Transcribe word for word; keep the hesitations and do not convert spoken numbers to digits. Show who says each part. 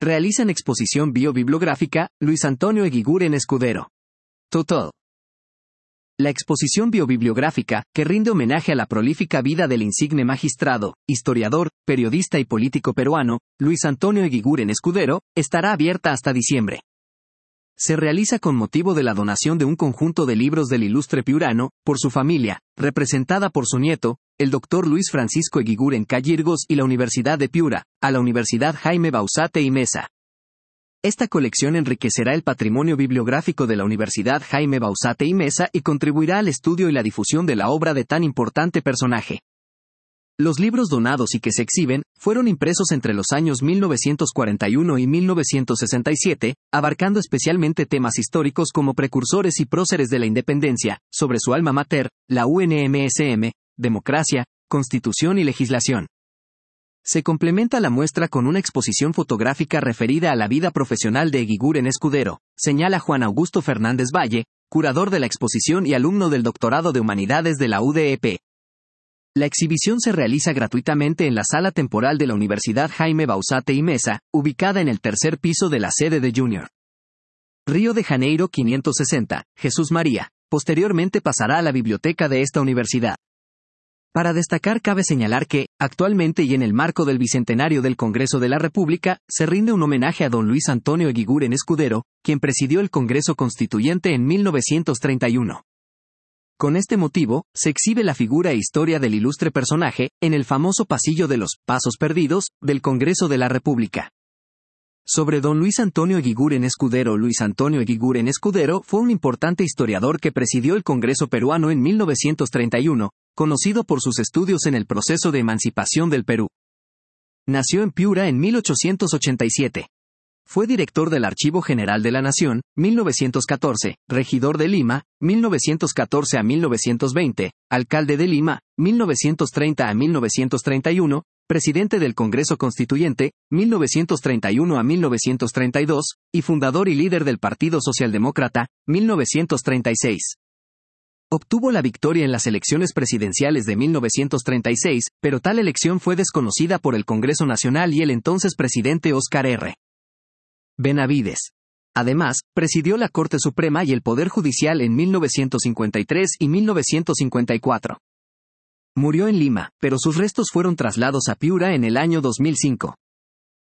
Speaker 1: Realizan exposición biobibliográfica, Luis Antonio Eguiguren Escudero. Total. La exposición biobibliográfica, que rinde homenaje a la prolífica vida del insigne magistrado, historiador, periodista y político peruano, Luis Antonio Eguiguren Escudero, estará abierta hasta diciembre. Se realiza con motivo de la donación de un conjunto de libros del ilustre piurano, por su familia, representada por su nieto, el doctor Luis Francisco Eguiguren Callirgos y la Universidad de Piura, a la Universidad Jaime Bauzate y Mesa. Esta colección enriquecerá el patrimonio bibliográfico de la Universidad Jaime Bauzate y Mesa y contribuirá al estudio y la difusión de la obra de tan importante personaje. Los libros donados y que se exhiben, fueron impresos entre los años mil novecientos cuarenta y uno y mil novecientos sesenta y siete, abarcando especialmente temas históricos como precursores y próceres de la independencia, sobre su alma mater, la U N M S M, democracia, constitución y legislación. Se complementa la muestra con una exposición fotográfica referida a la vida profesional de Eguiguren Escudero, señala Juan Augusto Fernández Valle, curador de la exposición y alumno del Doctorado de Humanidades de la U D E P. La exhibición se realiza gratuitamente en la sala temporal de la Universidad Jaime Bauzate y Mesa, ubicada en el tercer piso de la sede de Junior. Río de Janeiro quinientos sesenta, Jesús María, posteriormente pasará a la biblioteca de esta universidad. Para destacar cabe señalar que, actualmente y en el marco del bicentenario del Congreso de la República, se rinde un homenaje a don Luis Antonio Eguiguren Escudero, quien presidió el Congreso Constituyente en mil novecientos treinta y uno. Con este motivo, se exhibe la figura e historia del ilustre personaje, en el famoso pasillo de los Pasos Perdidos, del Congreso de la República. Sobre don Luis Antonio Eguiguren Escudero. Luis Antonio Eguiguren Escudero fue un importante historiador que presidió el Congreso peruano en mil novecientos treinta y uno, conocido por sus estudios en el proceso de emancipación del Perú. Nació en Piura en mil ochocientos ochenta y siete. Fue director del Archivo General de la Nación, mil novecientos catorce, regidor de Lima, mil novecientos catorce a mil novecientos veinte, alcalde de Lima, mil novecientos treinta a mil novecientos treinta y uno, presidente del Congreso Constituyente, mil novecientos treinta y uno a mil novecientos treinta y dos, y fundador y líder del Partido Socialdemócrata, mil novecientos treinta y seis. Obtuvo la victoria en las elecciones presidenciales de mil novecientos treinta y seis, pero tal elección fue desconocida por el Congreso Nacional y el entonces presidente Óscar R. Benavides. Además, presidió la Corte Suprema y el Poder Judicial en mil novecientos cincuenta y tres y mil novecientos cincuenta y cuatro. Murió en Lima, pero sus restos fueron trasladados a Piura en el año dos mil cinco.